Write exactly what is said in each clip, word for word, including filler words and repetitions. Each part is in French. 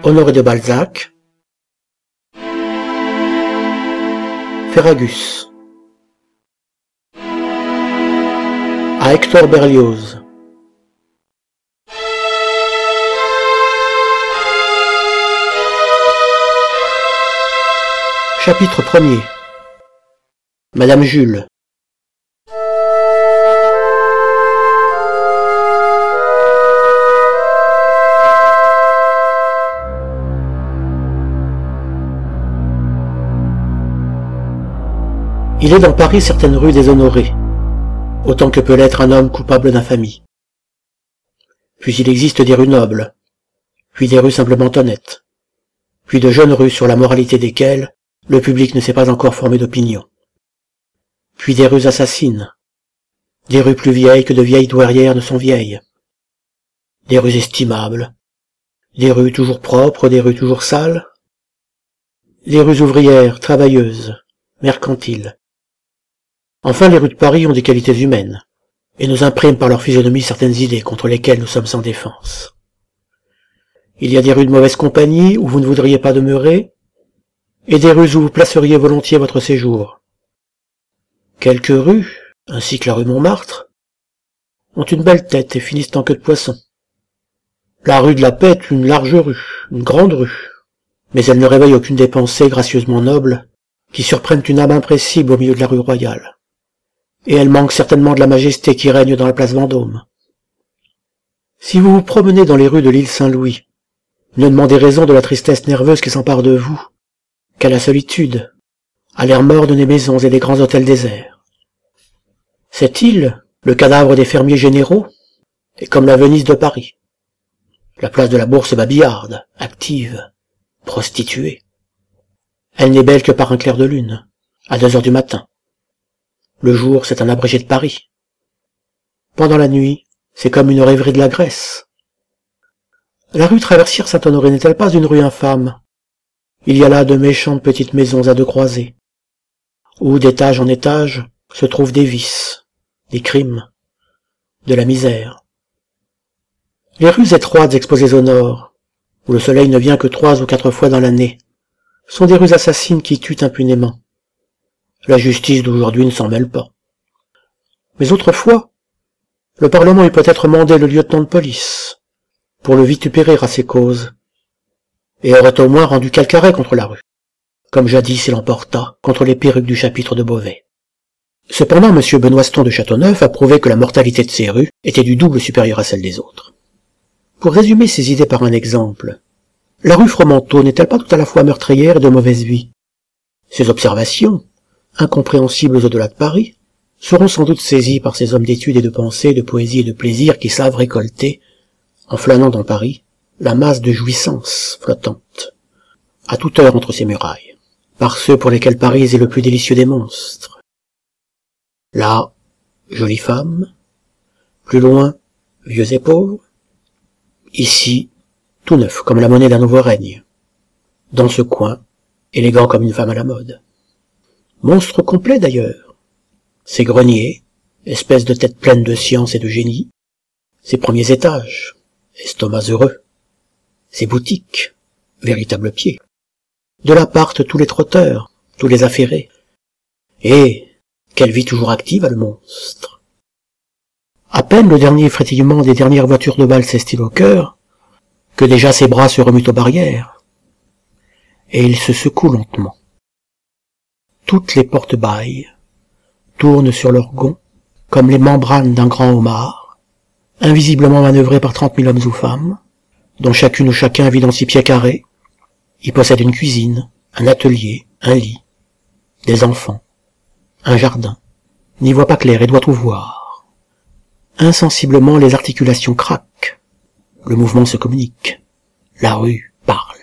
Honoré de Balzac, Ferragus, à Hector Berlioz. Chapitre premier. Madame Jules. Il est dans Paris certaines rues déshonorées, autant que peut l'être un homme coupable d'infamie. Puis il existe des rues nobles, puis des rues simplement honnêtes, puis de jeunes rues sur la moralité desquelles le public ne s'est pas encore formé d'opinion. Puis des rues assassines, des rues plus vieilles que de vieilles douairières ne sont vieilles, des rues estimables, des rues toujours propres, des rues toujours sales, des rues ouvrières, travailleuses, mercantiles. Enfin, les rues de Paris ont des qualités humaines, et nous impriment par leur physionomie certaines idées contre lesquelles nous sommes sans défense. Il y a des rues de mauvaise compagnie où vous ne voudriez pas demeurer, et des rues où vous placeriez volontiers votre séjour. Quelques rues, ainsi que la rue Montmartre, ont une belle tête et finissent en queue de poisson. La rue de la Paix est une large rue, une grande rue, mais elle ne réveille aucune des pensées gracieusement nobles qui surprennent une âme impressible au milieu de la rue Royale. Et elle manque certainement de la majesté qui règne dans la place Vendôme. Si vous vous promenez dans les rues de l'île Saint-Louis, ne demandez raison de la tristesse nerveuse qui s'empare de vous, qu'à la solitude, à l'air morne des maisons et des grands hôtels déserts. Cette île, le cadavre des fermiers généraux, est comme la Venise de Paris. La place de la Bourse est babillarde, active, prostituée. Elle n'est belle que par un clair de lune, à deux heures du matin. Le jour, c'est un abrégé de Paris. Pendant la nuit, c'est comme une rêverie de la Grèce. La rue Traversière Saint-Honoré n'est-elle pas une rue infâme? Il y a là de méchantes petites maisons à deux croisées, où, d'étage en étage, se trouvent des vices, des crimes, de la misère. Les rues étroites exposées au nord, où le soleil ne vient que trois ou quatre fois dans l'année, sont des rues assassines qui tuent impunément. La justice d'aujourd'hui ne s'en mêle pas. Mais autrefois, le Parlement eût peut-être mandé le lieutenant de police pour le vitupérer à ses causes, et aurait au moins rendu quelque arrêt contre la rue, comme jadis il emporta contre les perruques du chapitre de Beauvais. Cependant, M. Benoiston de Châteauneuf a prouvé que la mortalité de ces rues était du double supérieure à celle des autres. Pour résumer ses idées par un exemple, la rue Fromenteau n'est-elle pas tout à la fois meurtrière et de mauvaise vie? Ces observations, incompréhensibles au-delà de Paris, seront sans doute saisies par ces hommes d'étude et de pensée, de poésie et de plaisir qui savent récolter, en flânant dans Paris, la masse de jouissances flottantes, à toute heure entre ces murailles, par ceux pour lesquels Paris est le plus délicieux des monstres. Là, jolies femmes, plus loin, vieux et pauvres, ici, tout neuf comme la monnaie d'un nouveau règne, dans ce coin, élégant comme une femme à la mode. Monstre complet d'ailleurs, ces greniers, espèces de têtes pleines de science et de génie, ces premiers étages, estomacs heureux, ces boutiques, véritables pieds. De là partent tous les trotteurs, tous les affairés. Et quelle vie toujours active a le monstre. À peine le dernier frétillement des dernières voitures de bal s'est-il au cœur, que déjà ses bras se remuent aux barrières, et il se secoue lentement. Toutes les portes bâillent, tournent sur leurs gonds, comme les membranes d'un grand homard, invisiblement manœuvrées par trente mille hommes ou femmes, dont chacune ou chacun vit dans six pieds carrés, y possède une cuisine, un atelier, un lit, des enfants, un jardin, n'y voit pas clair et doit tout voir. Insensiblement les articulations craquent, le mouvement se communique, la rue parle.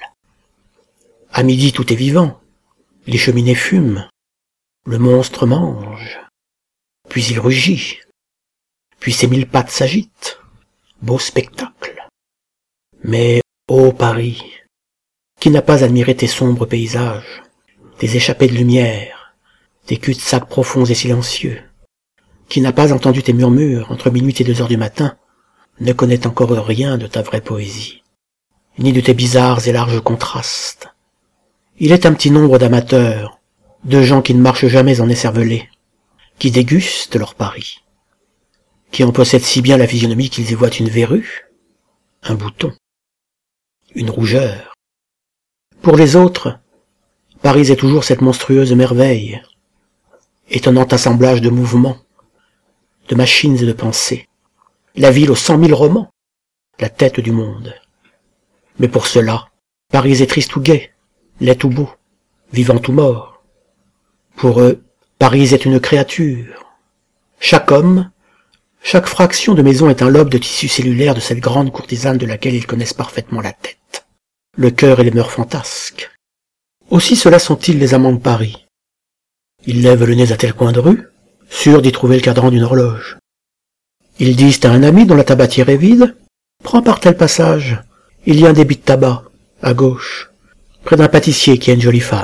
À midi tout est vivant, les cheminées fument, le monstre mange, puis il rugit, puis ses mille pattes s'agitent, beau spectacle. Mais, ô Paris, qui n'a pas admiré tes sombres paysages, tes échappées de lumière, tes cul-de-sac profonds et silencieux, qui n'a pas entendu tes murmures entre minuit et deux heures du matin, ne connaît encore rien de ta vraie poésie. ni de tes bizarres et larges contrastes. Il est un petit nombre d'amateurs, de gens qui ne marchent jamais en écervelés, qui dégustent leur Paris, qui en possèdent si bien la physionomie qu'ils y voient une verrue, un bouton, une rougeur. Pour les autres, Paris est toujours cette monstrueuse merveille, étonnant assemblage de mouvements, de machines et de pensées, la ville aux cent mille romans, la tête du monde. Mais pour cela, Paris est triste ou gai, laid ou beau, vivant ou mort. Pour eux, Paris est une créature. Chaque homme, chaque fraction de maison est un lobe de tissu cellulaire de cette grande courtisane de laquelle ils connaissent parfaitement la tête, le cœur et les mœurs fantasques. Aussi cela sont-ils les amants de Paris. Ils lèvent le nez à tel coin de rue, sûrs d'y trouver le cadran d'une horloge. Ils disent à un ami dont la tabatière est vide, « Prends par tel passage, il y a un débit de tabac, à gauche, près d'un pâtissier qui a une jolie femme. »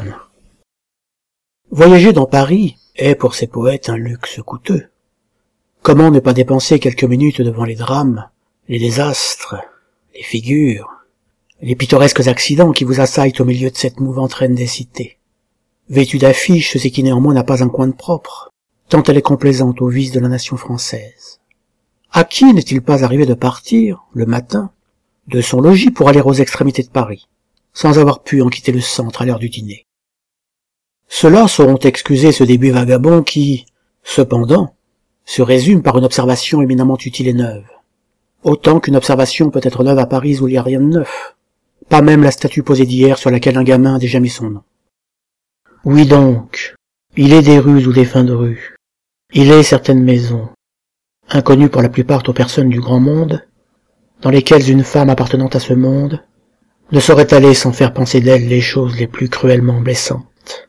Voyager dans Paris est pour ces poètes un luxe coûteux. Comment ne pas dépenser quelques minutes devant les drames, les désastres, les figures, les pittoresques accidents qui vous assaillent au milieu de cette mouvante reine des cités, vêtue d'affiches et qui néanmoins n'a pas un coin de propre, tant elle est complaisante aux vices de la nation française. À qui n'est-il pas arrivé de partir, le matin, de son logis pour aller aux extrémités de Paris, sans avoir pu en quitter le centre à l'heure du dîner? Ceux-là sauront excuser ce début vagabond qui, cependant, se résume par une observation éminemment utile et neuve. Autant qu'une observation peut être neuve à Paris où il n'y a rien de neuf. Pas même la statue posée d'hier sur laquelle un gamin a déjà mis son nom. Oui donc, il est des rues ou des fins de rue. Il est certaines maisons, inconnues pour la plupart aux personnes du grand monde, dans lesquelles une femme appartenant à ce monde ne saurait aller sans faire penser d'elle les choses les plus cruellement blessantes.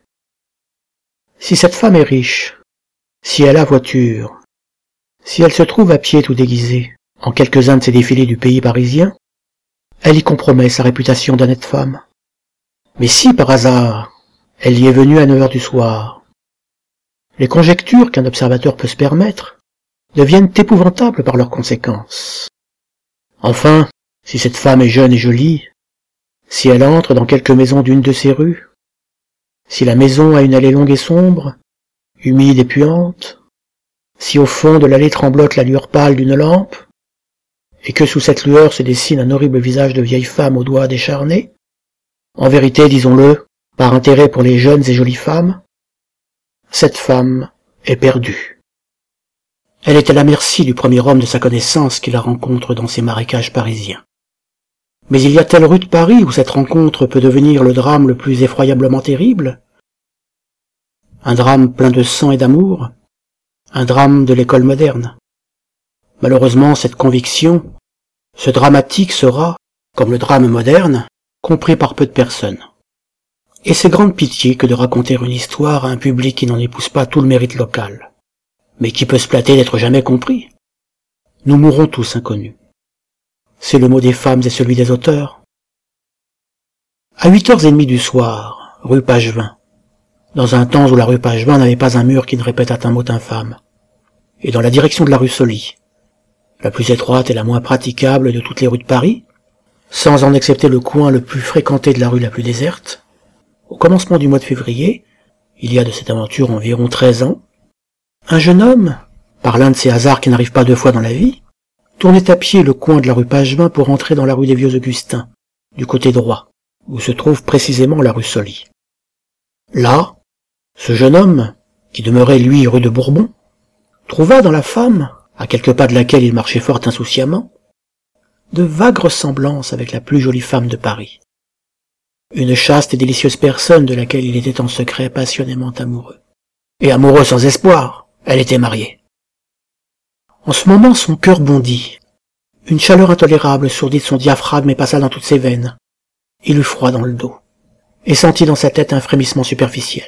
Si cette femme est riche, si elle a voiture, si elle se trouve à pied tout déguisée en quelques-uns de ces défilés du pays parisien, elle y compromet sa réputation d'honnête femme. Mais si, par hasard, elle y est venue à neuf heures du soir, les conjectures qu'un observateur peut se permettre deviennent épouvantables par leurs conséquences. Enfin, si cette femme est jeune et jolie, si elle entre dans quelque maison d'une de ces rues, si la maison a une allée longue et sombre, humide et puante, si au fond de l'allée tremblote la lueur pâle d'une lampe, et que sous cette lueur se dessine un horrible visage de vieille femme aux doigts décharnés, en vérité, disons-le, par intérêt pour les jeunes et jolies femmes, cette femme est perdue. Elle est à la merci du premier homme de sa connaissance qui la rencontre dans ces marécages parisiens. Mais il y a telle rue de Paris où cette rencontre peut devenir le drame le plus effroyablement terrible, un drame plein de sang et d'amour, un drame de l'école moderne. Malheureusement, cette conviction, ce dramatique sera, comme le drame moderne, compris par peu de personnes. Et c'est grande pitié que de raconter une histoire à un public qui n'en épouse pas tout le mérite local, mais qui peut se flatter d'être jamais compris. Nous mourrons tous inconnus. C'est le mot des femmes et celui des auteurs. À huit heures et demie du soir, rue Pagevin, dans un temps où la rue Pagevin n'avait pas un mur qui ne répétât un mot infâme, et dans la direction de la rue Soly, la plus étroite et la moins praticable de toutes les rues de Paris, sans en excepter le coin le plus fréquenté de la rue la plus déserte, au commencement du mois de février, il y a de cette aventure environ treize ans, un jeune homme, par l'un de ces hasards qui n'arrivent pas deux fois dans la vie, tournait à pied le coin de la rue Pagevin pour entrer dans la rue des Vieux Augustins, du côté droit, où se trouve précisément la rue Soly. Là, ce jeune homme, qui demeurait lui rue de Bourbon, trouva dans la femme, à quelques pas de laquelle il marchait fort insouciamment, de vagues ressemblances avec la plus jolie femme de Paris. Une chaste et délicieuse personne de laquelle il était en secret passionnément amoureux. Et amoureux sans espoir, elle était mariée. En ce moment, son cœur bondit. Une chaleur intolérable sourdit son diaphragme et passa dans toutes ses veines. Il eut froid dans le dos, et sentit dans sa tête un frémissement superficiel.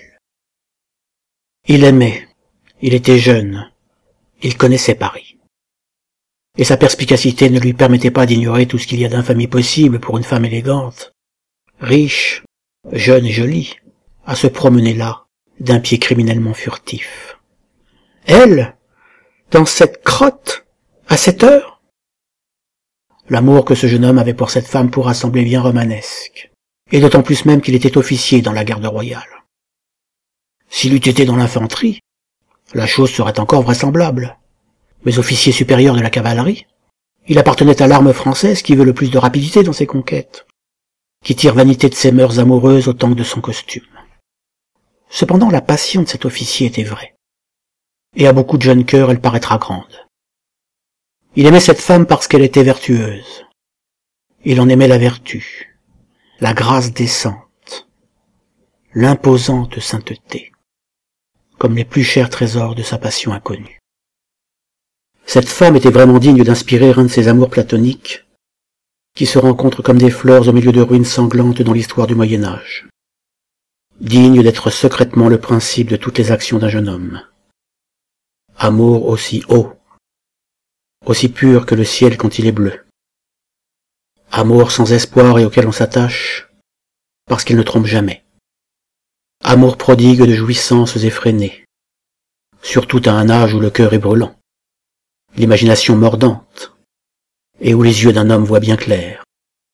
Il aimait, il était jeune, il connaissait Paris. Et sa perspicacité ne lui permettait pas d'ignorer tout ce qu'il y a d'infamie possible pour une femme élégante, riche, jeune et jolie, à se promener là, d'un pied criminellement furtif. Elle, dans cette crotte, à cette heure? L'amour que ce jeune homme avait pour cette femme pourra sembler bien romanesque, et d'autant plus même qu'il était officier dans la garde royale. S'il eût été dans l'infanterie, la chose serait encore vraisemblable. Mais officier supérieur de la cavalerie, il appartenait à l'arme française qui veut le plus de rapidité dans ses conquêtes, qui tire vanité de ses mœurs amoureuses autant que de son costume. Cependant, la passion de cet officier était vraie, et à beaucoup de jeunes cœurs elle paraîtra grande. Il aimait cette femme parce qu'elle était vertueuse. Il en aimait la vertu, la grâce décente, l'imposante sainteté, comme les plus chers trésors de sa passion inconnue. Cette femme était vraiment digne d'inspirer un de ces amours platoniques qui se rencontrent comme des fleurs au milieu de ruines sanglantes dans l'histoire du Moyen-Âge, digne d'être secrètement le principe de toutes les actions d'un jeune homme. Amour aussi haut, aussi pur que le ciel quand il est bleu. Amour sans espoir et auquel on s'attache parce qu'il ne trompe jamais. Amour prodigue de jouissances effrénées, surtout à un âge où le cœur est brûlant, l'imagination mordante, et où les yeux d'un homme voient bien clair.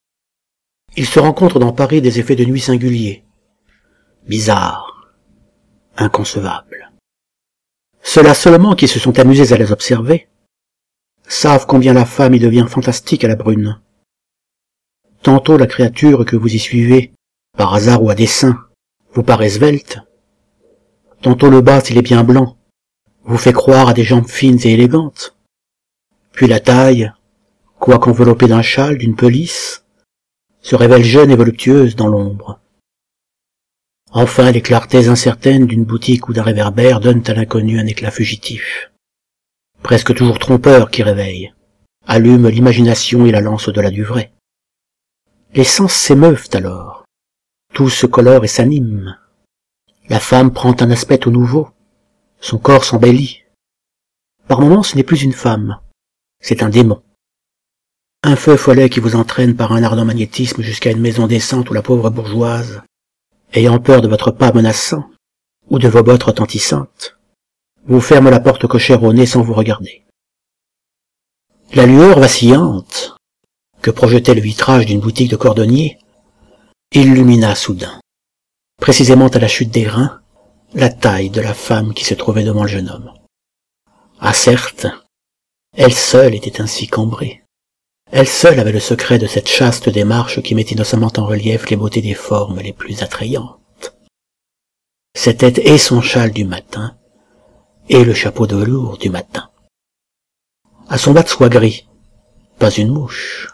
Il se rencontre dans Paris des effets de nuit singuliers, bizarres, inconcevables. Ceux-là seulement qui se sont amusés à les observer savent combien la femme y devient fantastique à la brune. Tantôt la créature que vous y suivez, par hasard ou à dessein, vous paraît svelte, tantôt le bas, s'il est bien blanc, vous fait croire à des jambes fines et élégantes, puis la taille, quoique enveloppée d'un châle, d'une pelisse, se révèle jeune et voluptueuse dans l'ombre. Enfin, les clartés incertaines d'une boutique ou d'un réverbère donnent à l'inconnu un éclat fugitif, presque toujours trompeur qui réveille, allume l'imagination et la lance au-delà du vrai. Les sens s'émeuvent alors, tout se colore et s'anime. La femme prend un aspect tout nouveau, son corps s'embellit. Par moments, ce n'est plus une femme, c'est un démon. Un feu follet qui vous entraîne par un ardent magnétisme jusqu'à une maison décente où la pauvre bourgeoise, ayant peur de votre pas menaçant, ou de vos bottes retentissantes, vous ferme la porte cochère au nez sans vous regarder. La lueur vacillante, que projetait le vitrage d'une boutique de cordonnier, illumina soudain, précisément à la chute des reins, la taille de la femme qui se trouvait devant le jeune homme. Ah certes, elle seule était ainsi cambrée. Elle seule avait le secret de cette chaste démarche qui met innocemment en relief les beautés des formes les plus attrayantes. C'était et son châle du matin, et le chapeau de velours du matin. À son bas de soie gris, pas une mouche.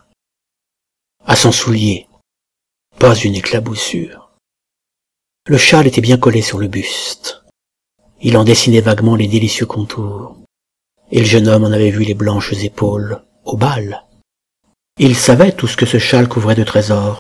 À son soulier, pas une éclaboussure. Le châle était bien collé sur le buste. Il en dessinait vaguement les délicieux contours, et le jeune homme en avait vu les blanches épaules au bal. Il savait tout ce que ce châle couvrait de trésors.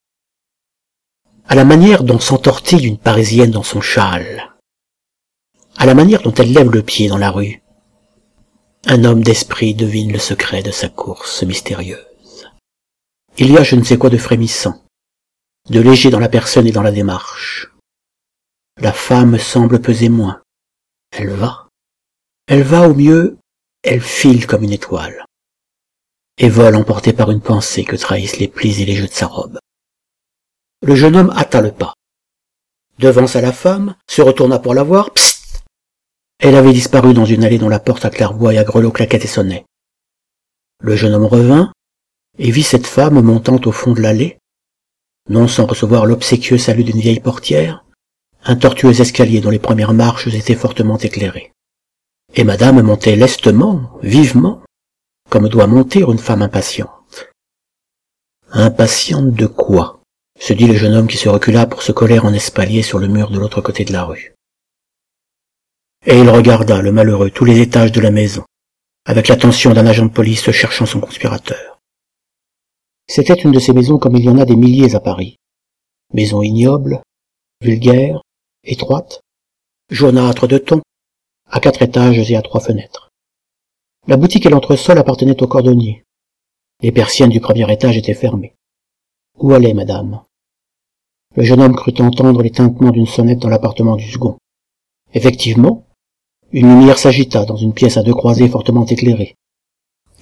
À la manière dont s'entortille une Parisienne dans son châle, à la manière dont elle lève le pied dans la rue, un homme d'esprit devine le secret de sa course mystérieuse. Il y a je ne sais quoi de frémissant, de léger dans la personne et dans la démarche. La femme semble peser moins. Elle va. Elle va au mieux, elle file comme une étoile, et vole emportée par une pensée que trahissent les plis et les jeux de sa robe. Le jeune homme hâta le pas, devança la femme, se retourna pour la voir. Psst. Elle avait disparu dans une allée dont la porte à claire-voie et à grelots claquait et sonnait. Le jeune homme revint et vit cette femme montant au fond de l'allée, non sans recevoir l'obséquieux salut d'une vieille portière, un tortueux escalier dont les premières marches étaient fortement éclairées. Et madame montait lestement, vivement, comme doit monter une femme impatiente. Impatiente de quoi? Se dit le jeune homme qui se recula pour se coller en espalier sur le mur de l'autre côté de la rue. Et il regarda, le malheureux, tous les étages de la maison, avec l'attention d'un agent de police cherchant son conspirateur. C'était une de ces maisons comme il y en a des milliers à Paris. Maison ignoble, vulgaire, étroite, jaunâtre de ton, à quatre étages et à trois fenêtres. La boutique et l'entresol appartenaient au cordonnier. Les persiennes du premier étage étaient fermées. Où allait madame? Le jeune homme crut entendre les tintements d'une sonnette dans l'appartement du second. Effectivement, une lumière s'agita dans une pièce à deux croisées fortement éclairée.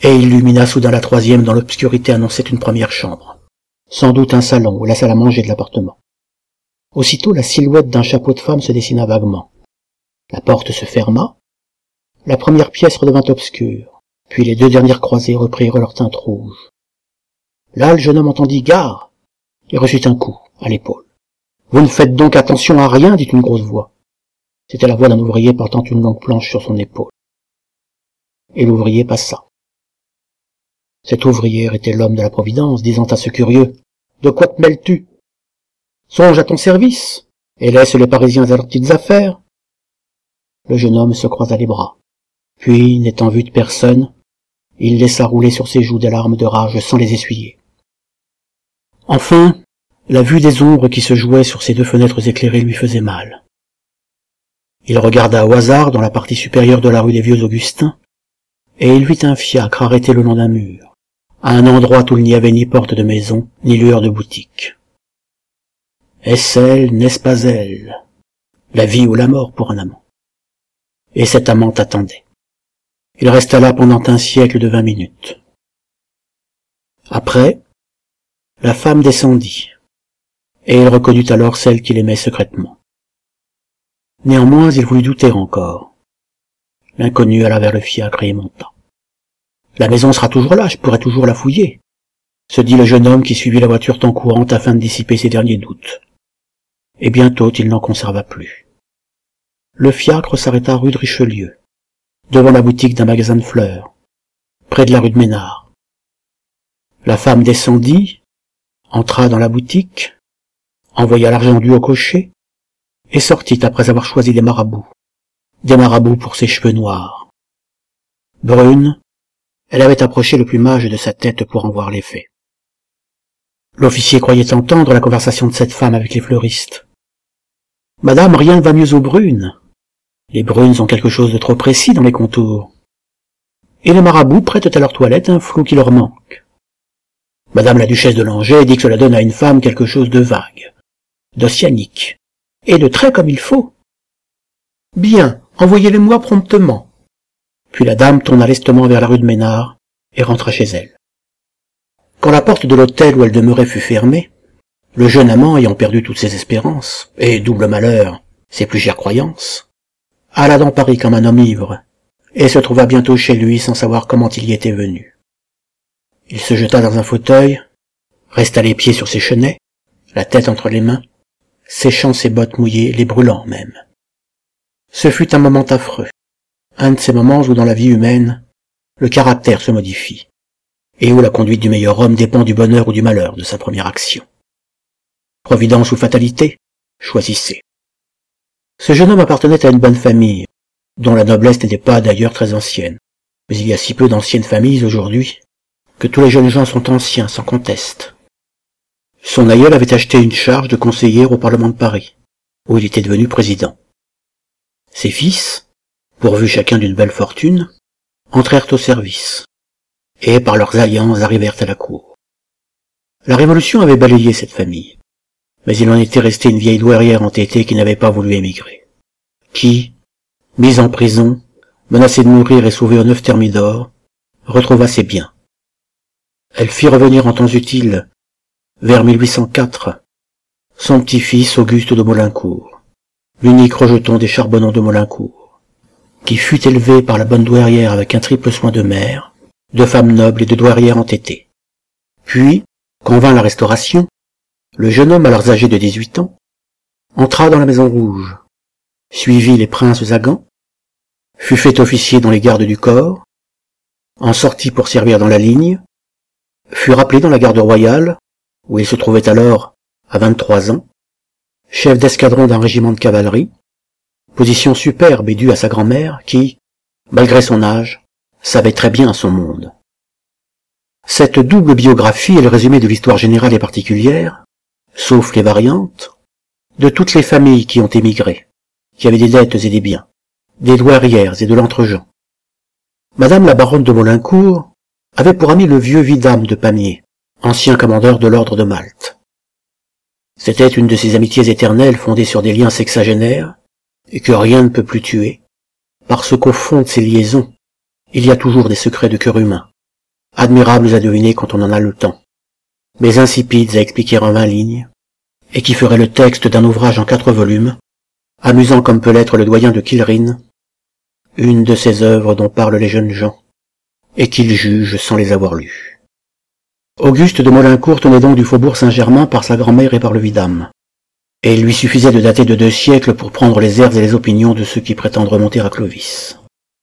et illumina soudain la troisième dont l'obscurité annonçait une première chambre, sans doute un salon ou la salle à manger de l'appartement. Aussitôt la silhouette d'un chapeau de femme se dessina vaguement. La porte se ferma, la première pièce redevint obscure, puis les deux dernières croisées reprirent leur teinte rouge. Là le jeune homme entendit « Gare !» et reçut un coup à l'épaule. « Vous ne faites donc attention à rien » dit une grosse voix. C'était la voix d'un ouvrier portant une longue planche sur son épaule. Et l'ouvrier passa. Cet ouvrier était l'homme de la Providence, disant à ce curieux « De quoi te mêles-tu ? Songe à ton service, et laisse les Parisiens à leurs petites affaires. » Le jeune homme se croisa les bras. Puis, n'étant vu de personne, il laissa rouler sur ses joues des larmes de rage sans les essuyer. Enfin, la vue des ombres qui se jouaient sur ces deux fenêtres éclairées lui faisait mal. Il regarda au hasard dans la partie supérieure de la rue des Vieux-Augustins, et il vit un fiacre arrêté le long d'un mur, à un endroit où il n'y avait ni porte de maison, ni lueur de boutique. Est-ce elle, n'est-ce pas elle? La vie ou la mort pour un amant. Et cet amant attendait. Il resta là pendant un siècle de vingt minutes. Après, la femme descendit, et il reconnut alors celle qu'il aimait secrètement. Néanmoins, il voulut douter encore. L'inconnu alla vers le fiacre et y monta. La maison sera toujours là, je pourrai toujours la fouiller, se dit le jeune homme qui suivit la voiture tant courante afin de dissiper ses derniers doutes. Et bientôt il n'en conserva plus. Le fiacre s'arrêta rue de Richelieu, devant la boutique d'un magasin de fleurs, près de la rue de Ménard. La femme descendit, entra dans la boutique, envoya l'argent dû au cocher, et sortit après avoir choisi des marabouts, des marabouts pour ses cheveux noirs. Brune, elle avait approché le plumage de sa tête pour en voir l'effet. L'officier croyait entendre la conversation de cette femme avec les fleuristes. « Madame, rien ne va mieux aux brunes. Les brunes ont quelque chose de trop précis dans les contours. Et les marabouts prêtent à leur toilette un flou qui leur manque. Madame la duchesse de Langeais dit que cela donne à une femme quelque chose de vague, d'ossianique, et de très comme il faut. Bien, envoyez-les-moi promptement. » Puis la dame tourna lestement vers la rue de Ménard et rentra chez elle. Quand la porte de l'hôtel où elle demeurait fut fermée, le jeune amant, ayant perdu toutes ses espérances, et double malheur, ses plus chères croyances, alla dans Paris comme un homme ivre, et se trouva bientôt chez lui sans savoir comment il y était venu. Il se jeta dans un fauteuil, resta les pieds sur ses chenets, la tête entre les mains, séchant ses bottes mouillées, les brûlant même. Ce fut un moment affreux, un de ces moments où dans la vie humaine, le caractère se modifie, et où la conduite du meilleur homme dépend du bonheur ou du malheur de sa première action. Providence ou fatalité, choisissez. Ce jeune homme appartenait à une bonne famille, dont la noblesse n'était pas d'ailleurs très ancienne, mais il y a si peu d'anciennes familles aujourd'hui, que tous les jeunes gens sont anciens sans conteste. Son aïeul avait acheté une charge de conseiller au Parlement de Paris, où il était devenu président. Ses fils, pourvus chacun d'une belle fortune, entrèrent au service, et par leurs alliances arrivèrent à la cour. La Révolution avait balayé cette famille, mais il en était resté une vieille douairière entêtée qui n'avait pas voulu émigrer, qui, mise en prison, menacée de mourir et sauvée aux neuf thermidors, retrouva ses biens. Elle fit revenir en temps utile, vers mille huit cent quatre, son petit-fils Auguste de Maulincour, l'unique rejeton des charbonnants de Maulincour, qui fut élevé par la bonne douairière avec un triple soin de mère, de femme noble et de douairière entêtée. Puis, quand vint la Restauration, le jeune homme, alors âgé de dix-huit ans, entra dans la Maison Rouge, suivit les princes à gants, fut fait officier dans les gardes du corps, en sortit pour servir dans la ligne, fut rappelé dans la garde royale, où il se trouvait alors à vingt-trois ans, chef d'escadron d'un régiment de cavalerie, position superbe et due à sa grand-mère qui, malgré son âge, savait très bien son monde. Cette double biographie est le résumé de l'histoire générale et particulière, sauf les variantes, de toutes les familles qui ont émigré, qui avaient des dettes et des biens, des douairières et de l'entregent. Madame la baronne de Maulincour avait pour ami le vieux vidame de Pamiers, ancien commandeur de l'ordre de Malte. C'était une de ces amitiés éternelles fondées sur des liens sexagénaires, et que rien ne peut plus tuer, parce qu'au fond de ces liaisons, il y a toujours des secrets de cœur humain, admirables à deviner quand on en a le temps, mais insipides à expliquer en vingt lignes, et qui feraient le texte d'un ouvrage en quatre volumes, amusant comme peut l'être le doyen de Killerine, une de ces œuvres dont parlent les jeunes gens, et qu'ils jugent sans les avoir lues. Auguste de Maulincour tenait donc du faubourg Saint-Germain par sa grand-mère et par le vidame, et il lui suffisait de dater de deux siècles pour prendre les airs et les opinions de ceux qui prétendent remonter à Clovis.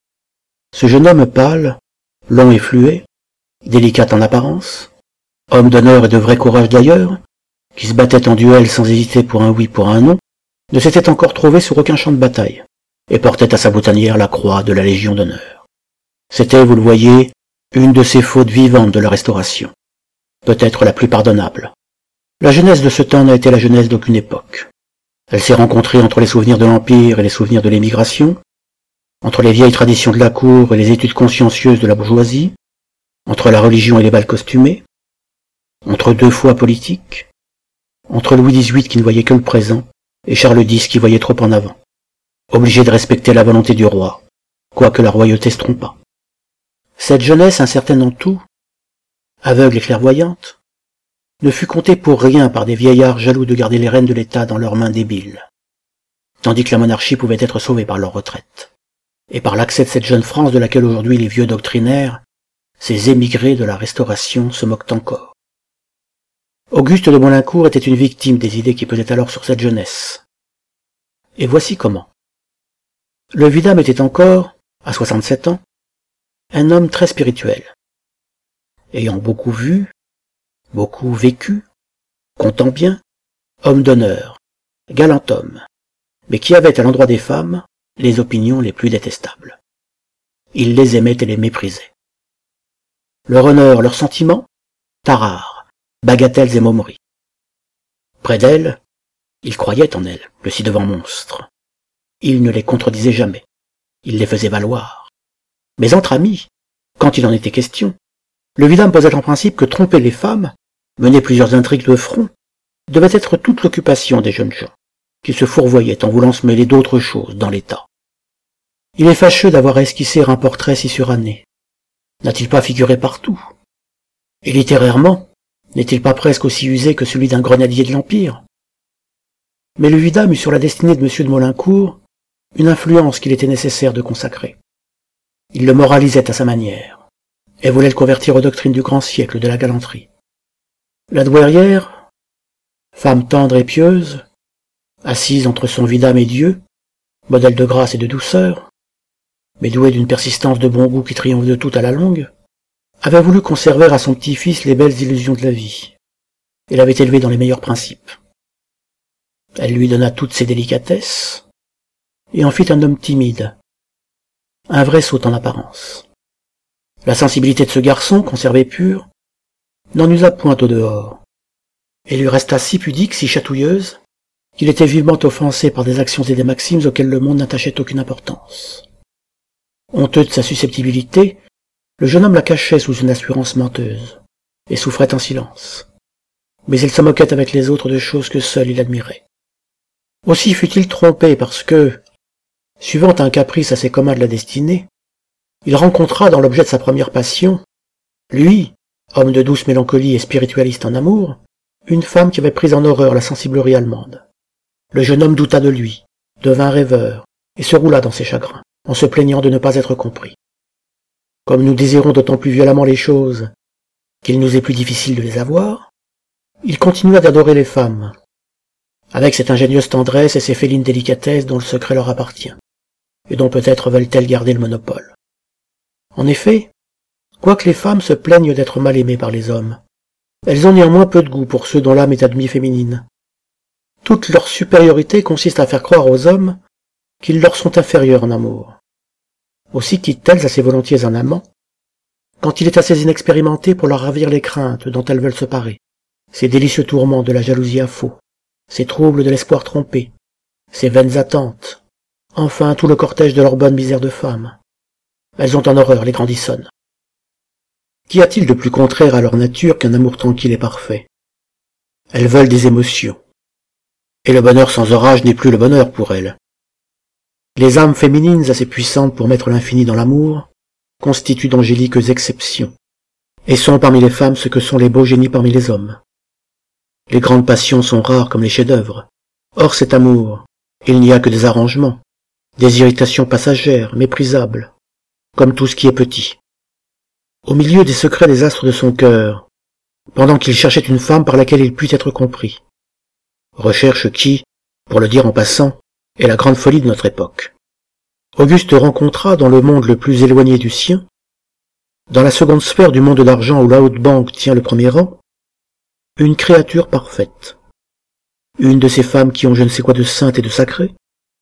Ce jeune homme pâle, long et fluet, délicat en apparence, homme d'honneur et de vrai courage d'ailleurs, qui se battait en duel sans hésiter pour un oui pour un non, ne s'était encore trouvé sur aucun champ de bataille, et portait à sa boutonnière la croix de la Légion d'honneur. C'était, vous le voyez, une de ces fautes vivantes de la Restauration, peut-être la plus pardonnable. La jeunesse de ce temps n'a été la jeunesse d'aucune époque. Elle s'est rencontrée entre les souvenirs de l'Empire et les souvenirs de l'émigration, entre les vieilles traditions de la cour et les études consciencieuses de la bourgeoisie, entre la religion et les bals costumés, entre deux fois politiques, entre Louis dix-huit qui ne voyait que le présent et Charles dix qui voyait trop en avant, obligé de respecter la volonté du roi, quoique la royauté se trompât. Cette jeunesse incertaine en tout, aveugle et clairvoyante, ne fut comptée pour rien par des vieillards jaloux de garder les rênes de l'État dans leurs mains débiles, tandis que la monarchie pouvait être sauvée par leur retraite, et par l'accès de cette jeune France de laquelle aujourd'hui les vieux doctrinaires, ces émigrés de la Restauration, se moquent encore. Auguste de Maulincour était une victime des idées qui pesaient alors sur cette jeunesse. Et voici comment. Le vidame était encore, à soixante-sept ans, un homme très spirituel, ayant beaucoup vu, beaucoup vécu, comptant bien, homme d'honneur, galant homme, mais qui avait à l'endroit des femmes les opinions les plus détestables. Il les aimait et les méprisait. Leur honneur, leurs sentiments, tarares, bagatelles et momeries. Près d'elles, il croyait en elles, le ci-devant monstre. Il ne les contredisait jamais, il les faisait valoir. Mais entre amis, quand il en était question, le vidame posait en principe que tromper les femmes, mener plusieurs intrigues de front, devait être toute l'occupation des jeunes gens, qui se fourvoyaient en voulant se mêler d'autres choses dans l'État. Il est fâcheux d'avoir à esquisser un portrait si suranné. N'a-t-il pas figuré partout? Et littérairement, n'est-il pas presque aussi usé que celui d'un grenadier de l'Empire? Mais le vidame eut sur la destinée de M. de Maulincour une influence qu'il était nécessaire de consacrer. Il le moralisait à sa manière, et voulait le convertir aux doctrines du grand siècle de la galanterie. La douairière, femme tendre et pieuse, assise entre son vidame et Dieu, modèle de grâce et de douceur, mais douée d'une persistance de bon goût qui triomphe de tout à la longue, avait voulu conserver à son petit-fils les belles illusions de la vie, et l'avait élevé dans les meilleurs principes. Elle lui donna toutes ses délicatesses, et en fit un homme timide, un vrai sot en apparence. La sensibilité de ce garçon, conservé pur, n'en usa point au dehors, et lui resta si pudique, si chatouilleuse, qu'il était vivement offensé par des actions et des maximes auxquelles le monde n'attachait aucune importance. Honteux de sa susceptibilité, le jeune homme la cachait sous une assurance menteuse, et souffrait en silence. Mais il se moquait avec les autres de choses que seul il admirait. Aussi fut-il trompé parce que, suivant un caprice assez commun de la destinée, il rencontra dans l'objet de sa première passion, lui, homme de douce mélancolie et spiritualiste en amour, une femme qui avait pris en horreur la sensiblerie allemande. Le jeune homme douta de lui, devint rêveur, et se roula dans ses chagrins, en se plaignant de ne pas être compris. Comme nous désirons d'autant plus violemment les choses qu'il nous est plus difficile de les avoir, il continua d'adorer les femmes, avec cette ingénieuse tendresse et ces félines délicatesses dont le secret leur appartient, et dont peut-être veulent-elles garder le monopole. En effet, quoique les femmes se plaignent d'être mal aimées par les hommes, elles ont néanmoins peu de goût pour ceux dont l'âme est à demi féminine. Toute leur supériorité consiste à faire croire aux hommes qu'ils leur sont inférieurs en amour. Aussi quittent-elles assez volontiers un amant, quand il est assez inexpérimenté pour leur ravir les craintes dont elles veulent se parer, ces délicieux tourments de la jalousie à faux, ces troubles de l'espoir trompé, ces vaines attentes, enfin tout le cortège de leur bonne misère de femme. Elles ont en horreur les grandissonnes. Qu'y a-t-il de plus contraire à leur nature qu'un amour tranquille et parfait? Elles veulent des émotions. Et le bonheur sans orage n'est plus le bonheur pour elles. Les âmes féminines assez puissantes pour mettre l'infini dans l'amour constituent d'angéliques exceptions, et sont parmi les femmes ce que sont les beaux génies parmi les hommes. Les grandes passions sont rares comme les chefs-d'œuvre. Or cet amour, il n'y a que des arrangements, des irritations passagères, méprisables, comme tout ce qui est petit. Au milieu des secrets des astres de son cœur, pendant qu'il cherchait une femme par laquelle il pût être compris. Recherche qui, pour le dire en passant, est la grande folie de notre époque. Auguste rencontra dans le monde le plus éloigné du sien, dans la seconde sphère du monde d'argent où la haute banque tient le premier rang, une créature parfaite, une de ces femmes qui ont je ne sais quoi de sainte et de sacré,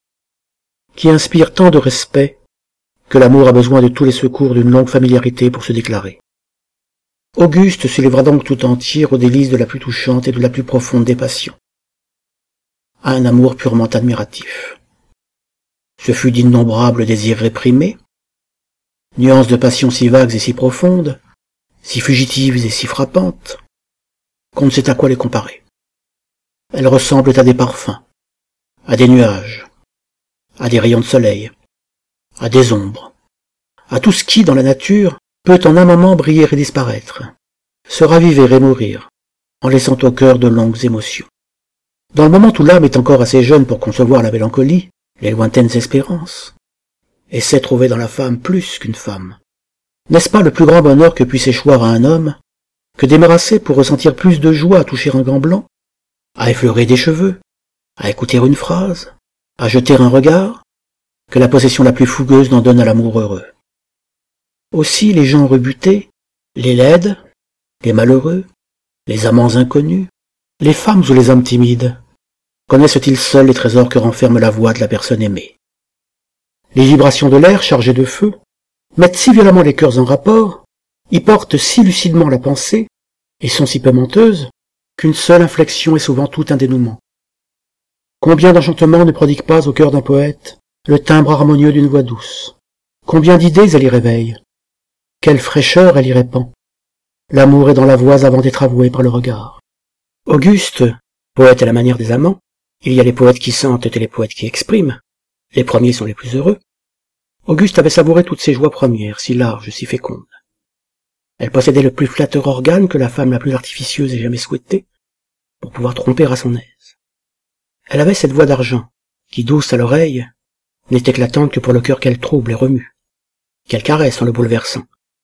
qui inspirent tant de respect que l'amour a besoin de tous les secours d'une longue familiarité pour se déclarer. Auguste se livra donc tout entier aux délices de la plus touchante et de la plus profonde des passions, à un amour purement admiratif. Ce fut d'innombrables désirs réprimés, nuances de passion si vagues et si profondes, si fugitives et si frappantes, qu'on ne sait à quoi les comparer. Elles ressemblent à des parfums, à des nuages, à des rayons de soleil, à des ombres, à tout ce qui, dans la nature, peut en un moment briller et disparaître, se raviver et mourir, en laissant au cœur de longues émotions. Dans le moment où l'âme est encore assez jeune pour concevoir la mélancolie, les lointaines espérances, et sait trouver dans la femme plus qu'une femme. N'est-ce pas le plus grand bonheur que puisse échoir à un homme que d'aimer assez pour ressentir plus de joie à toucher un gant blanc, à effleurer des cheveux, à écouter une phrase, à jeter un regard, que la possession la plus fougueuse n'en donne à l'amour heureux. Aussi les gens rebutés, les laides, les malheureux, les amants inconnus, les femmes ou les hommes timides, connaissent-ils seuls les trésors que renferme la voix de la personne aimée. Les vibrations de l'air chargé de feu mettent si violemment les cœurs en rapport, y portent si lucidement la pensée, et sont si peu menteuses, qu'une seule inflexion est souvent tout un dénouement. Combien d'enchantements ne prodigue pas au cœur d'un poète le timbre harmonieux d'une voix douce? Combien d'idées elle y réveille? Quelle fraîcheur elle y répand? L'amour est dans la voix avant d'être avoué par le regard. Auguste, poète à la manière des amants, il y a les poètes qui sentent et les poètes qui expriment, les premiers sont les plus heureux. Auguste avait savouré toutes ces joies premières, si larges, si fécondes. Elle possédait le plus flatteur organe que la femme la plus artificieuse ait jamais souhaité, pour pouvoir tromper à son aise. Elle avait cette voix d'argent, qui, douce à l'oreille, n'est éclatante que pour le cœur qu'elle trouble et remue, qu'elle caresse en le bouleversant.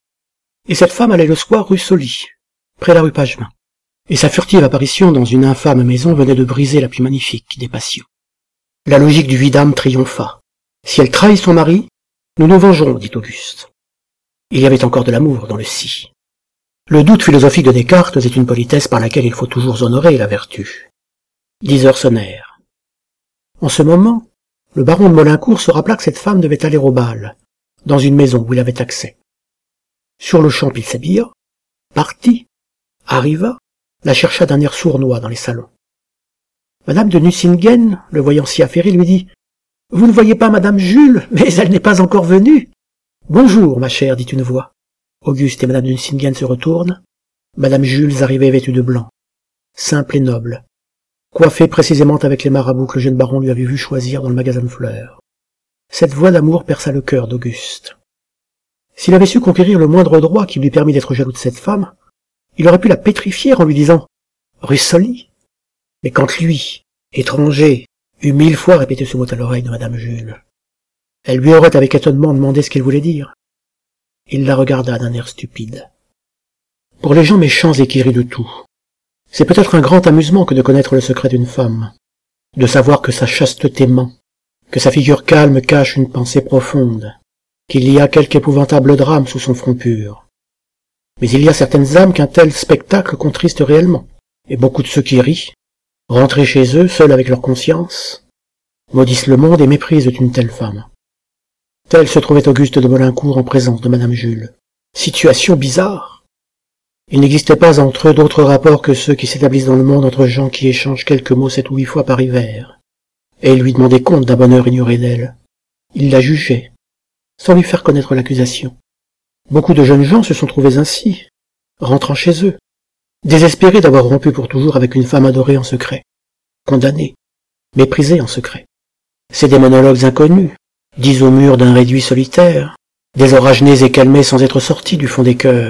Et cette femme allait le soir rue Soly, près la rue Pagemin, et sa furtive apparition dans une infâme maison venait de briser la plus magnifique des passions. La logique du vidame triompha. Si elle trahit son mari, nous nous vengerons, dit Auguste. Il y avait encore de l'amour dans le si. Le doute philosophique de Descartes est une politesse par laquelle il faut toujours honorer la vertu. Dix heures sonnèrent. En ce moment, le baron de Maulincour se rappela que cette femme devait aller au bal, dans une maison où il avait accès. Sur-le-champ, il s'habilla, partit, arriva, la chercha d'un air sournois dans les salons. Madame de Nucingen, le voyant si affairé, lui dit « Vous ne voyez pas Madame Jules, mais elle n'est pas encore venue. »« Bonjour, ma chère, dit une voix. Auguste et Madame de Nucingen se retournent. Madame Jules arrivait vêtue de blanc, simple et noble, coiffée précisément avec les marabouts que le jeune baron lui avait vu choisir dans le magasin de fleurs. Cette voix d'amour perça le cœur d'Auguste. S'il avait su conquérir le moindre droit qui lui permît d'être jaloux de cette femme, il aurait pu la pétrifier en lui disant « Rue Soly ». Mais quand lui, étranger, eut mille fois répété ce mot à l'oreille de Madame Jules, elle lui aurait avec étonnement demandé ce qu'il voulait dire. Il la regarda d'un air stupide. Pour les gens méchants et qui rient de tout, c'est peut-être un grand amusement que de connaître le secret d'une femme, de savoir que sa chasteté ment, que sa figure calme cache une pensée profonde, qu'il y a quelque épouvantable drame sous son front pur. Mais il y a certaines âmes qu'un tel spectacle contriste réellement, et beaucoup de ceux qui rient, rentrés chez eux, seuls avec leur conscience, maudissent le monde et méprisent une telle femme. Tel se trouvait Auguste de Maulincour en présence de Madame Jules. Situation bizarre. Il n'existait pas entre eux d'autres rapports que ceux qui s'établissent dans le monde entre gens qui échangent quelques mots sept ou huit fois par hiver, et il lui demandait compte d'un bonheur ignoré d'elle. Il la jugeait, sans lui faire connaître l'accusation. Beaucoup de jeunes gens se sont trouvés ainsi, rentrant chez eux, désespérés d'avoir rompu pour toujours avec une femme adorée en secret, condamnée, méprisée en secret. C'est des monologues inconnus, dits au mur d'un réduit solitaire, des orages nés et calmés sans être sortis du fond des cœurs,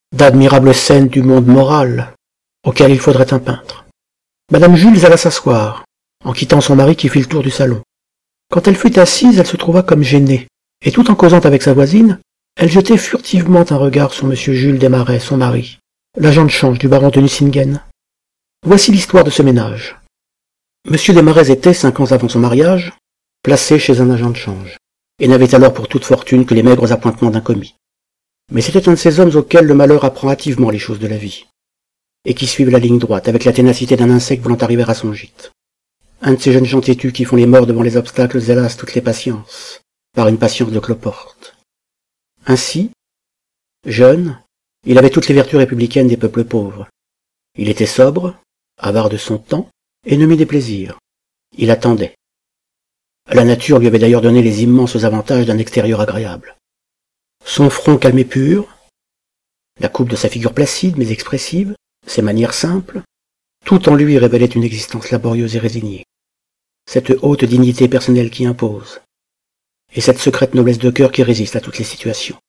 d'admirables scènes du monde moral, auxquelles il faudrait un peintre. Madame Jules alla s'asseoir, en quittant son mari qui fit le tour du salon. Quand elle fut assise, elle se trouva comme gênée, et tout en causant avec sa voisine, elle jetait furtivement un regard sur monsieur Jules Desmarais, son mari, l'agent de change du baron de Nucingen. Voici l'histoire de ce ménage. Monsieur Desmarais était, cinq ans avant son mariage, placé chez un agent de change, et n'avait alors pour toute fortune que les maigres appointements d'un commis. Mais c'était un de ces hommes auxquels le malheur apprend hâtivement les choses de la vie, et qui suivent la ligne droite avec la ténacité d'un insecte voulant arriver à son gîte. Un de ces jeunes gens têtus qui font les morts devant les obstacles et hélas toutes les patiences, par une patience de cloporte. Ainsi, jeune, il avait toutes les vertus républicaines des peuples pauvres. Il était sobre, avare de son temps, et ne mit des plaisirs. Il attendait. La nature lui avait d'ailleurs donné les immenses avantages d'un extérieur agréable. Son front calme et pur, la coupe de sa figure placide mais expressive, ses manières simples, tout en lui révélait une existence laborieuse et résignée. Cette haute dignité personnelle qui impose, et cette secrète noblesse de cœur qui résiste à toutes les situations.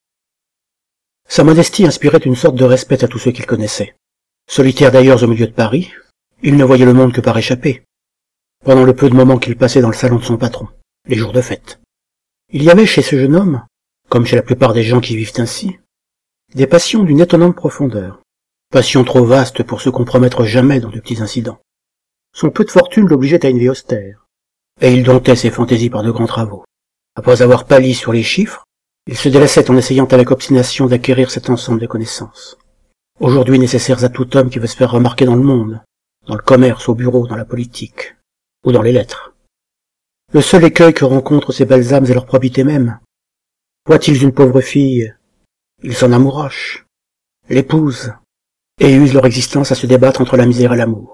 Sa modestie inspirait une sorte de respect à tous ceux qu'il connaissait. Solitaire d'ailleurs au milieu de Paris, il ne voyait le monde que par échappée, pendant le peu de moments qu'il passait dans le salon de son patron, les jours de fête. Il y avait chez ce jeune homme, comme chez la plupart des gens qui vivent ainsi, des passions d'une étonnante profondeur, passions trop vastes pour se compromettre jamais dans de petits incidents. Son peu de fortune l'obligeait à une vie austère, et il domptait ses fantaisies par de grands travaux. Après avoir pâli sur les chiffres, il se délaissait en essayant avec obstination d'acquérir cet ensemble de connaissances, aujourd'hui nécessaires à tout homme qui veut se faire remarquer dans le monde, dans le commerce, au bureau, dans la politique, ou dans les lettres. Le seul écueil que rencontrent ces belles âmes est leur probité même. Voient-ils une pauvre fille, ils s'en amourachent, l'épousent, et usent leur existence à se débattre entre la misère et l'amour.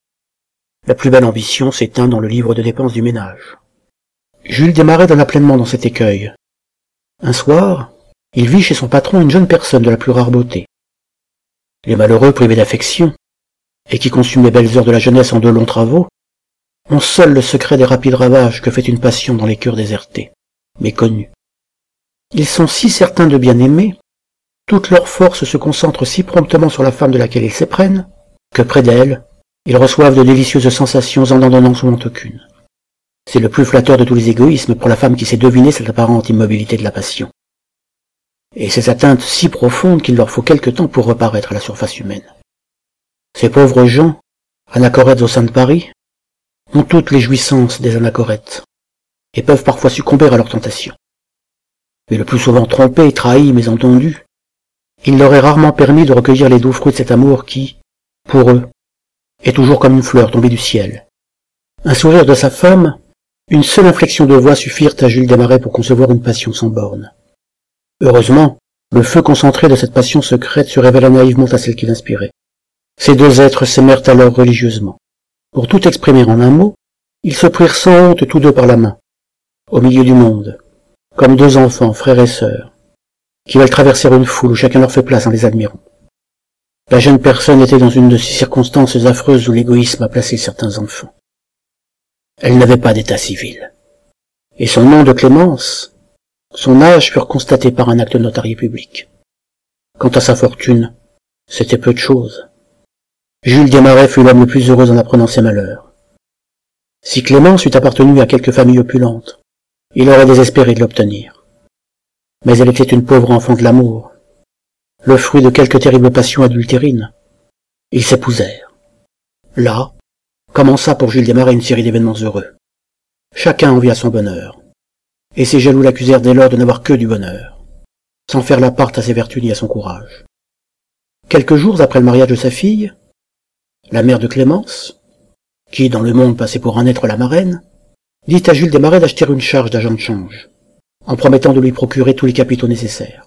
La plus belle ambition s'éteint dans le livre de dépenses du ménage. Jules Desmarais donna pleinement dans cet écueil. Un soir, il vit chez son patron une jeune personne de la plus rare beauté. Les malheureux privés d'affection, et qui consument les belles heures de la jeunesse en de longs travaux, ont seuls le secret des rapides ravages que fait une passion dans les cœurs désertés, méconnus. Ils sont si certains de bien aimer, toute leur force se concentre si promptement sur la femme de laquelle ils s'éprennent, que près d'elle, ils reçoivent de délicieuses sensations en n'en donnant souvent aucune. C'est le plus flatteur de tous les égoïsmes pour la femme qui sait deviner cette apparente immobilité de la passion. Et ces atteintes si profondes qu'il leur faut quelque temps pour reparaître à la surface humaine. Ces pauvres gens, anachorètes au sein de Paris, ont toutes les jouissances des anachorètes, et peuvent parfois succomber à leurs tentations. Mais le plus souvent trompés, trahis, mésentendus, il leur est rarement permis de recueillir les doux fruits de cet amour qui, pour eux, est toujours comme une fleur tombée du ciel. Un sourire de sa femme, une seule inflexion de voix suffirent à Jules Desmarais pour concevoir une passion sans borne. Heureusement, le feu concentré de cette passion secrète se révéla naïvement à celle qui l'inspirait. Ces deux êtres s'aimèrent alors religieusement. Pour tout exprimer en un mot, ils se prirent sans honte tous deux par la main, au milieu du monde, comme deux enfants, frères et sœurs, qui veulent traverser une foule où chacun leur fait place en les admirant. La jeune personne était dans une de ces circonstances affreuses où l'égoïsme a placé certains enfants. Elle n'avait pas d'état civil. Et son nom de Clémence, son âge furent constatés par un acte notarié public. Quant à sa fortune, c'était peu de chose. Jules Desmarais fut l'homme le plus heureux en apprenant ses malheurs. Si Clémence eût appartenu à quelque famille opulente, il aurait désespéré de l'obtenir. Mais elle était une pauvre enfant de l'amour, le fruit de quelque terrible passion adultérine. Ils s'épousèrent. Là, commença pour Jules Desmarais une série d'événements heureux. Chacun envia son bonheur, et ses jaloux l'accusèrent dès lors de n'avoir que du bonheur, sans faire la part à ses vertus ni à son courage. Quelques jours après le mariage de sa fille, la mère de Clémence, qui dans le monde passait pour en être la marraine, dit à Jules Desmarais d'acheter une charge d'agent de change, en promettant de lui procurer tous les capitaux nécessaires.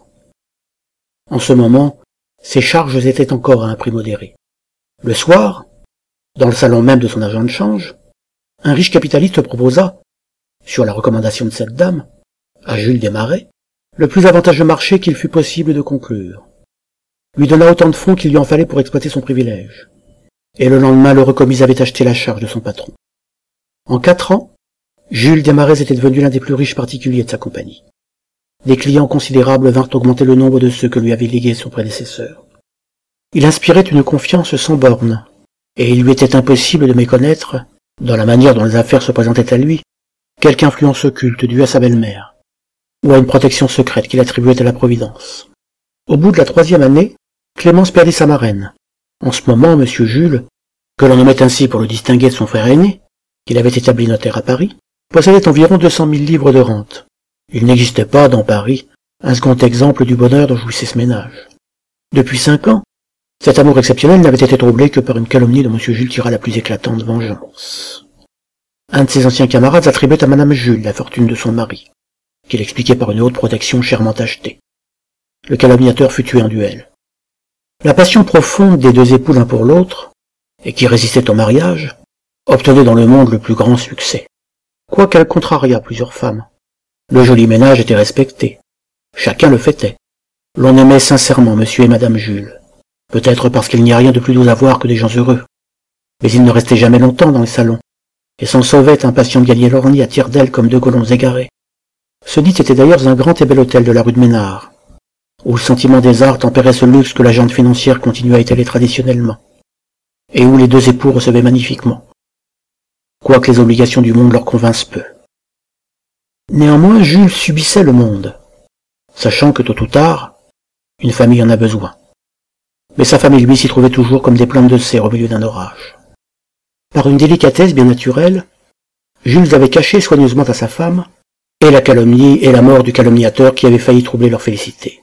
En ce moment, ces charges étaient encore à un prix modéré. Le soir, dans le salon même de son agent de change, un riche capitaliste proposa, sur la recommandation de cette dame, à Jules Desmarais, le plus avantageux marché qu'il fût possible de conclure, lui donna autant de fonds qu'il lui en fallait pour exploiter son privilège, et le lendemain le recommis avait acheté la charge de son patron. En quatre ans, Jules Desmarais était devenu l'un des plus riches particuliers de sa compagnie. Des clients considérables vinrent augmenter le nombre de ceux que lui avait légués son prédécesseur. Il inspirait une confiance sans bornes, et il lui était impossible de méconnaître, dans la manière dont les affaires se présentaient à lui, quelque influence occulte due à sa belle-mère, ou à une protection secrète qu'il attribuait à la Providence. Au bout de la troisième année, Clémence perdit sa marraine. En ce moment, M. Jules, que l'on nommait ainsi pour le distinguer de son frère aîné, qu'il avait établi notaire à Paris, possédait environ deux cent mille livres de rente. Il n'existait pas, dans Paris, un second exemple du bonheur dont jouissait ce ménage. Depuis cinq ans, cet amour exceptionnel n'avait été troublé que par une calomnie dont M. Jules tira la plus éclatante vengeance. Un de ses anciens camarades attribuait à Madame Jules la fortune de son mari, qu'il expliquait par une haute protection chèrement achetée. Le calomniateur fut tué en duel. La passion profonde des deux époux l'un pour l'autre, et qui résistait au mariage, obtenait dans le monde le plus grand succès. Quoiqu'elle contrariât plusieurs femmes, le joli ménage était respecté. Chacun le fêtait. L'on aimait sincèrement Monsieur et Madame Jules, peut-être parce qu'il n'y a rien de plus doux à voir que des gens heureux. Mais ils ne restaient jamais longtemps dans les salons, et s'en sauvaient impatients de gagner leur nid à tire-d'aile comme deux colons égarés. Ce dit était d'ailleurs un grand et bel hôtel de la rue de Ménard, où le sentiment des arts tempérait ce luxe que la gente financière continua à étaler traditionnellement, et où les deux époux recevaient magnifiquement, quoique les obligations du monde leur convinssent peu. Néanmoins, Jules subissait le monde, sachant que tôt ou tard, une famille en a besoin. Mais sa famille lui s'y trouvait toujours comme des plantes de serre au milieu d'un orage. Par une délicatesse bien naturelle, Jules avait caché soigneusement à sa femme et la calomnie et la mort du calomniateur qui avait failli troubler leur félicité.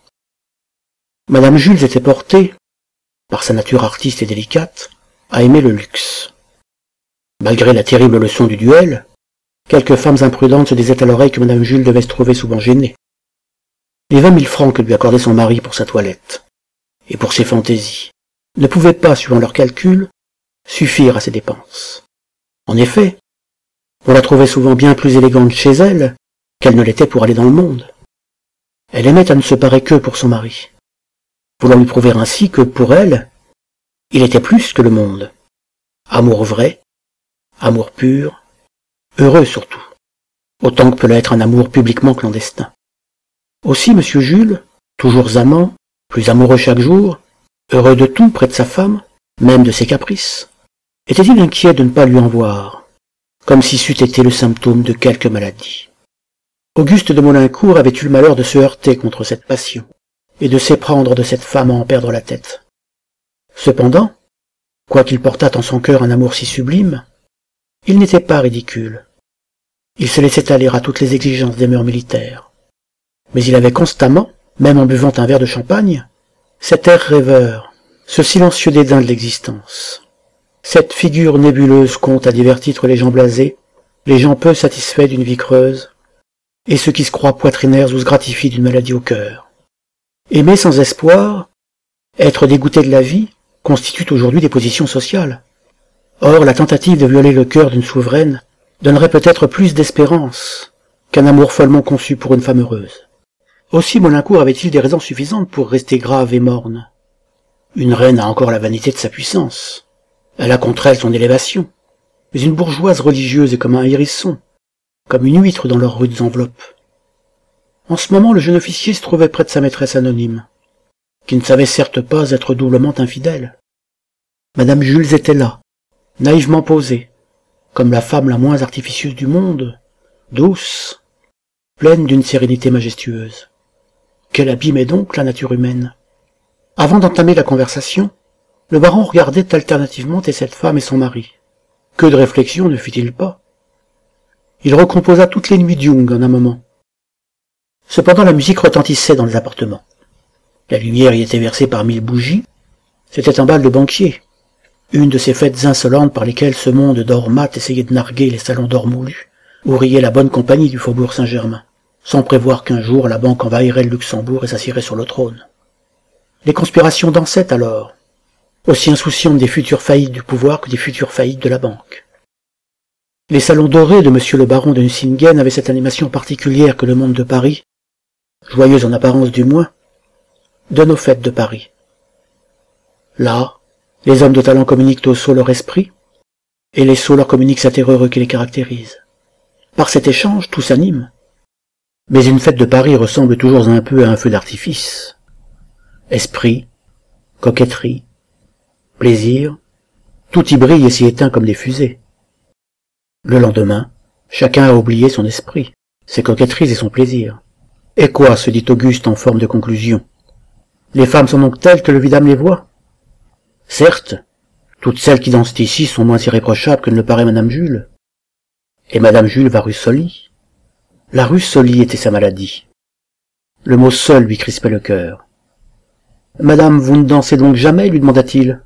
Madame Jules était portée, par sa nature artiste et délicate, à aimer le luxe. Malgré la terrible leçon du duel, quelques femmes imprudentes se disaient à l'oreille que Madame Jules devait se trouver souvent gênée. Les vingt mille francs que lui accordait son mari pour sa toilette, et pour ses fantaisies, ne pouvaient pas, suivant leurs calculs, suffire à ses dépenses. En effet, on la trouvait souvent bien plus élégante chez elle qu'elle ne l'était pour aller dans le monde. Elle aimait à ne se parer que pour son mari, voulant lui prouver ainsi que, pour elle, il était plus que le monde. Amour vrai, amour pur, heureux surtout, autant que peut l'être un amour publiquement clandestin. Aussi M. Jules, toujours amant, plus amoureux chaque jour, heureux de tout près de sa femme, même de ses caprices, était-il inquiet de ne pas lui en voir, comme si c'eût été le symptôme de quelque maladie. Auguste de Maulincour avait eu le malheur de se heurter contre cette passion, et de s'éprendre de cette femme à en perdre la tête. Cependant, quoiqu'il portât en son cœur un amour si sublime, il n'était pas ridicule. Il se laissait aller à toutes les exigences des mœurs militaires. Mais il avait constamment, même en buvant un verre de champagne, cet air rêveur, ce silencieux dédain de l'existence, cette figure nébuleuse qu'ont à divers titres les gens blasés, les gens peu satisfaits d'une vie creuse, et ceux qui se croient poitrinaires ou se gratifient d'une maladie au cœur. Aimer sans espoir, être dégoûté de la vie, constituent aujourd'hui des positions sociales. Or, la tentative de violer le cœur d'une souveraine donnerait peut-être plus d'espérance qu'un amour follement conçu pour une femme heureuse. Aussi Maulincour avait-il des raisons suffisantes pour rester grave et morne. Une reine a encore la vanité de sa puissance. Elle a contre elle son élévation. Mais une bourgeoise religieuse est comme un hérisson, comme une huître dans leurs rudes enveloppes. En ce moment, le jeune officier se trouvait près de sa maîtresse anonyme, qui ne savait certes pas être doublement infidèle. Madame Jules était là, naïvement posée, comme la femme la moins artificieuse du monde, douce, pleine d'une sérénité majestueuse. Quel abîme est donc la nature humaine? Avant d'entamer la conversation, le baron regardait alternativement et cette femme et son mari. Que de réflexions ne fit-il pas? Il recomposa toutes les nuits Jung en un moment. Cependant la musique retentissait dans les appartements. La lumière y était versée par mille bougies. C'était un bal de banquier, une de ces fêtes insolentes par lesquelles ce monde d'or mat essayait de narguer les salons d'or moulu, où riait la bonne compagnie du faubourg Saint-Germain, sans prévoir qu'un jour la banque envahirait le Luxembourg et s'assierait sur le trône. Les conspirations dansaient alors, aussi insouciantes des futures faillites du pouvoir que des futures faillites de la banque. Les salons dorés de monsieur le baron de Nucingen avaient cette animation particulière que le monde de Paris, joyeuse en apparence du moins, donne aux fêtes de Paris. Là, les hommes de talent communiquent aux sots leur esprit, et les sots leur communiquent cet air heureux qui les caractérise. Par cet échange, tout s'anime. Mais une fête de Paris ressemble toujours un peu à un feu d'artifice. Esprit, coquetterie, plaisir, tout y brille et s'y éteint comme des fusées. Le lendemain, chacun a oublié son esprit, ses coquetteries et son plaisir. Et quoi, se dit Auguste en forme de conclusion? Les femmes sont donc telles que le vidame les voit? Certes, toutes celles qui dansent ici sont moins irréprochables que ne le paraît madame Jules. Et madame Jules va rue Soly. La rue Soly était sa maladie. Le mot seul lui crispait le cœur. « Madame, vous ne dansez donc jamais ?» lui demanda-t-il.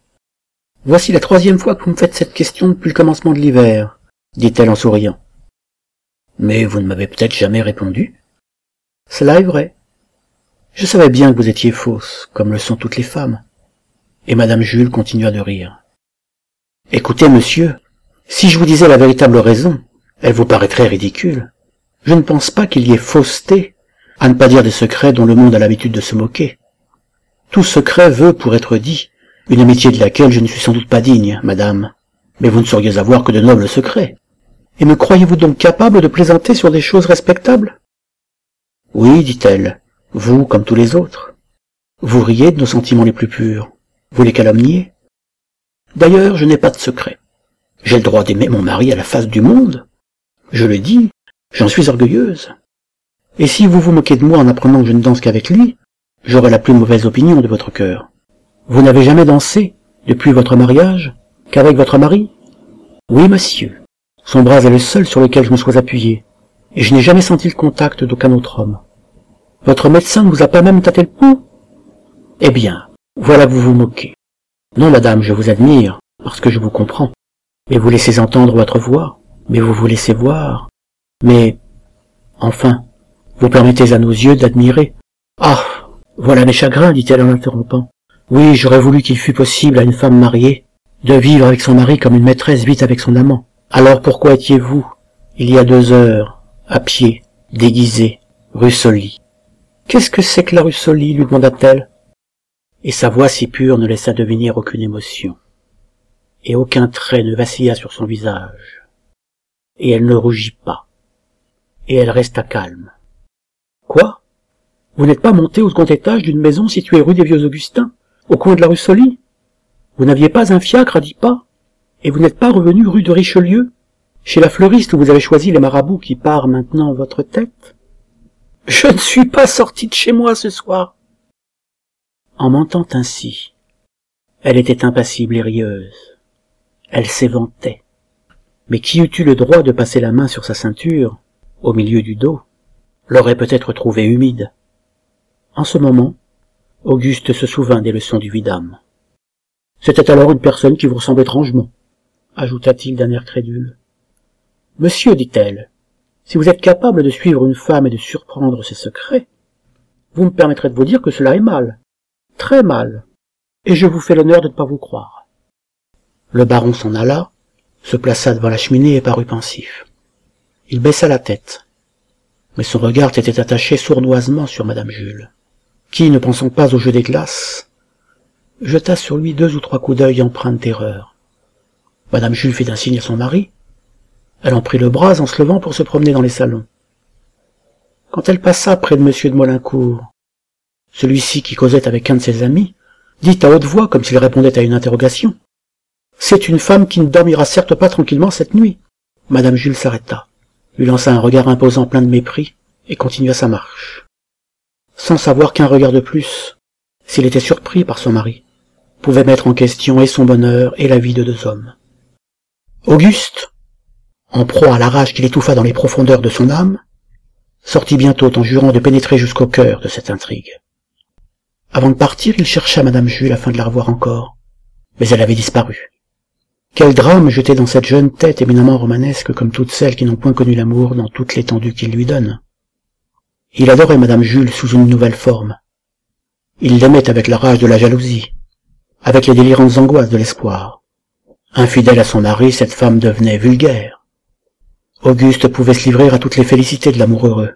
« Voici la troisième fois que vous me faites cette question depuis le commencement de l'hiver, » dit-elle en souriant. « Mais vous ne m'avez peut-être jamais répondu ?»« Cela est vrai. Je savais bien que vous étiez fausse, comme le sont toutes les femmes. » Et madame Jules continua de rire. « Écoutez, monsieur, si je vous disais la véritable raison, elle vous paraîtrait ridicule. Je ne pense pas qu'il y ait fausseté à ne pas dire des secrets dont le monde a l'habitude de se moquer. Tout secret veut, pour être dit, une amitié de laquelle je ne suis sans doute pas digne, madame, mais vous ne sauriez avoir que de nobles secrets. Et me croyez-vous donc capable de plaisanter sur des choses respectables? Oui, dit-elle, vous comme tous les autres. Vous riez de nos sentiments les plus purs, vous les calomniez. D'ailleurs, je n'ai pas de secret. J'ai le droit d'aimer mon mari à la face du monde. Je le dis, j'en suis orgueilleuse. Et si vous vous moquez de moi en apprenant que je ne danse qu'avec lui, j'aurai la plus mauvaise opinion de votre cœur. Vous n'avez jamais dansé, depuis votre mariage, qu'avec votre mari? Oui, monsieur. Son bras est le seul sur lequel je me sois appuyé, et je n'ai jamais senti le contact d'aucun autre homme. Votre médecin ne vous a pas même tâté le pouls? Eh bien, voilà que vous vous moquez. Non, madame, je vous admire, parce que je vous comprends. Mais vous laissez entendre votre voix, mais vous vous laissez voir. Mais, enfin, vous permettez à nos yeux d'admirer. Ah, voilà mes chagrins, dit-elle en l'interrompant. Oui, j'aurais voulu qu'il fût possible à une femme mariée de vivre avec son mari comme une maîtresse vit avec son amant. Alors pourquoi étiez-vous, il y a deux heures, à pied, déguisé, rue Soly? Qu'est-ce que c'est que la rue Soly, lui demanda-t-elle. Et sa voix si pure ne laissa deviner aucune émotion. Et aucun trait ne vacilla sur son visage. Et elle ne rougit pas. Et elle resta calme. Quoi? Vous n'êtes pas monté au second étage d'une maison située rue des Vieux Augustins, au coin de la rue Soly? Vous n'aviez pas un fiacre à dix pas? Et vous n'êtes pas revenu rue de Richelieu, chez la fleuriste où vous avez choisi les marabouts qui parent maintenant votre tête? Je ne suis pas sorti de chez moi ce soir. En mentant ainsi, elle était impassible et rieuse. Elle s'éventait. Mais qui eût eu le droit de passer la main sur sa ceinture, au milieu du dos, l'aurait peut-être trouvée humide. En ce moment, Auguste se souvint des leçons du vidame. C'était alors une personne qui vous ressemble étrangement, ajouta-t-il d'un air crédule. Monsieur, dit-elle, si vous êtes capable de suivre une femme et de surprendre ses secrets, vous me permettrez de vous dire que cela est mal, très mal, et je vous fais l'honneur de ne pas vous croire. Le baron s'en alla, se plaça devant la cheminée et parut pensif. Il baissa la tête, mais son regard était attaché sournoisement sur madame Jules, qui, ne pensant pas au jeu des glaces, jeta sur lui deux ou trois coups d'œil empreints de terreur. Madame Jules fit un signe à son mari. Elle en prit le bras en se levant pour se promener dans les salons. Quand elle passa près de monsieur de Maulincour, celui-ci, qui causait avec un de ses amis, dit à haute voix, comme s'il répondait à une interrogation. « C'est une femme qui ne dormira certes pas tranquillement cette nuit. » Madame Jules s'arrêta, lui lança un regard imposant plein de mépris, et continua sa marche, sans savoir qu'un regard de plus, s'il était surpris par son mari, pouvait mettre en question et son bonheur et la vie de deux hommes. Auguste, en proie à la rage qui l'étouffa dans les profondeurs de son âme, sortit bientôt en jurant de pénétrer jusqu'au cœur de cette intrigue. Avant de partir, il chercha madame Jules afin de la revoir encore, mais elle avait disparu. Quel drame jeté dans cette jeune tête éminemment romanesque comme toutes celles qui n'ont point connu l'amour dans toute l'étendue qu'il lui donne. Il adorait madame Jules sous une nouvelle forme. Il l'aimait avec la rage de la jalousie, avec les délirantes angoisses de l'espoir. Infidèle à son mari, cette femme devenait vulgaire. Auguste pouvait se livrer à toutes les félicités de l'amour heureux,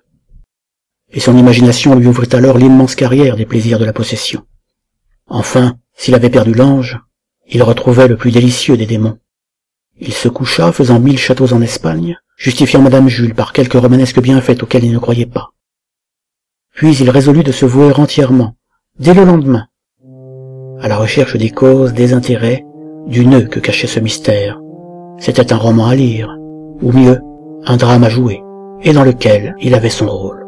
et son imagination lui ouvrit alors l'immense carrière des plaisirs de la possession. Enfin, s'il avait perdu l'ange, il retrouvait le plus délicieux des démons. Il se coucha, faisant mille châteaux en Espagne, justifiant madame Jules par quelques romanesques bienfaits auxquels il ne croyait pas. Puis il résolut de se vouer entièrement, dès le lendemain, à la recherche des causes, des intérêts, du nœud que cachait ce mystère. C'était un roman à lire, ou mieux, un drame à jouer, et dans lequel il avait son rôle.